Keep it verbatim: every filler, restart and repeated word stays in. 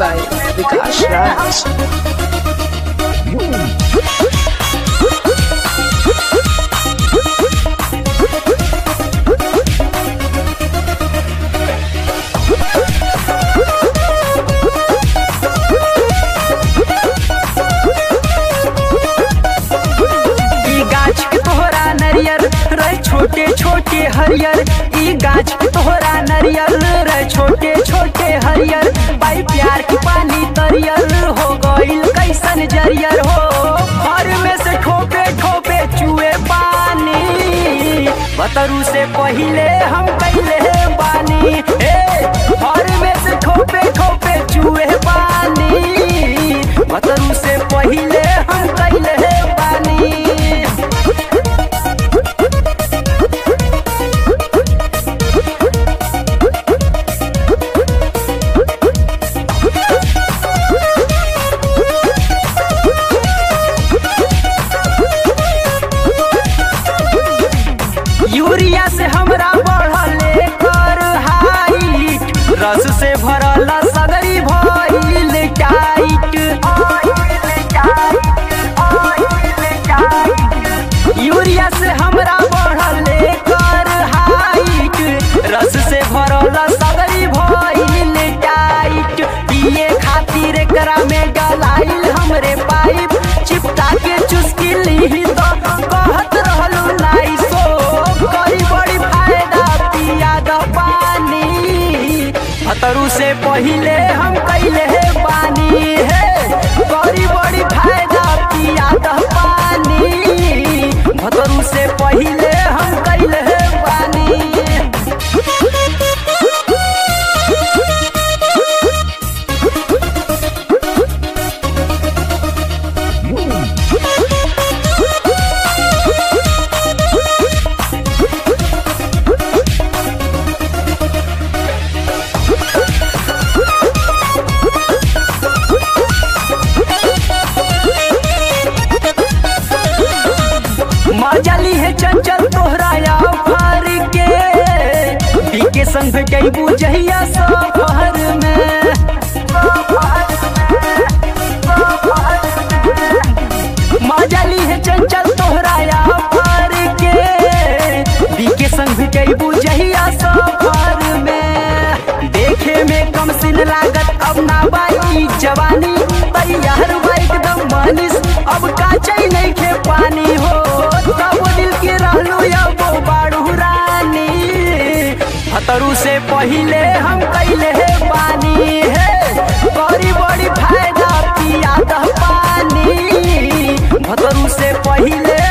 by Vikas Raj. छोटे छोटे हरियर ई गाछ के तोहरा नरियल रे छोटे छोटे हरियर पाई प्यार की पानी तरियल हो गइल कैसन जरियर हो घर में से ठोपे ठोपे चुए पानी बतरू से पहिले हम कैले बानी ए घर में से ठोपे ठोपे चुए पानी बतरू से पहिले हम कैले बानी। यूरिया से हमरा बढ़ले कर हाइट रस से भरल सगरी भइल टाइट यूरिया से हमरा बढ़ले कर हाइट रस से भरल सगरी भइल टाइट पिए खातिर एकरा में डलाइल हमरे पाइप चिपका के चुस्की ली तो कहत रहलू नाई तरू से पहिले हम कैले पानी है बड़ी बड़ी फायदा पिया द पानी भतरू से पहिले हम कैले पानी। मजली है चंचल तोहराया भर के के संग भेटू जहिया सफर में मजली है चंचल तोहराया भर के के संग भेटू जहिया सफर में देखे में कम सिन लागत अब ना बाई जवानी तैयार बा एकदम मनीष अब काचे नहीं खे पानी हो तरू से पहिले हम कैले पानी है बड़ी बड़ी फायदा पिया द पानी भतरू से पहिले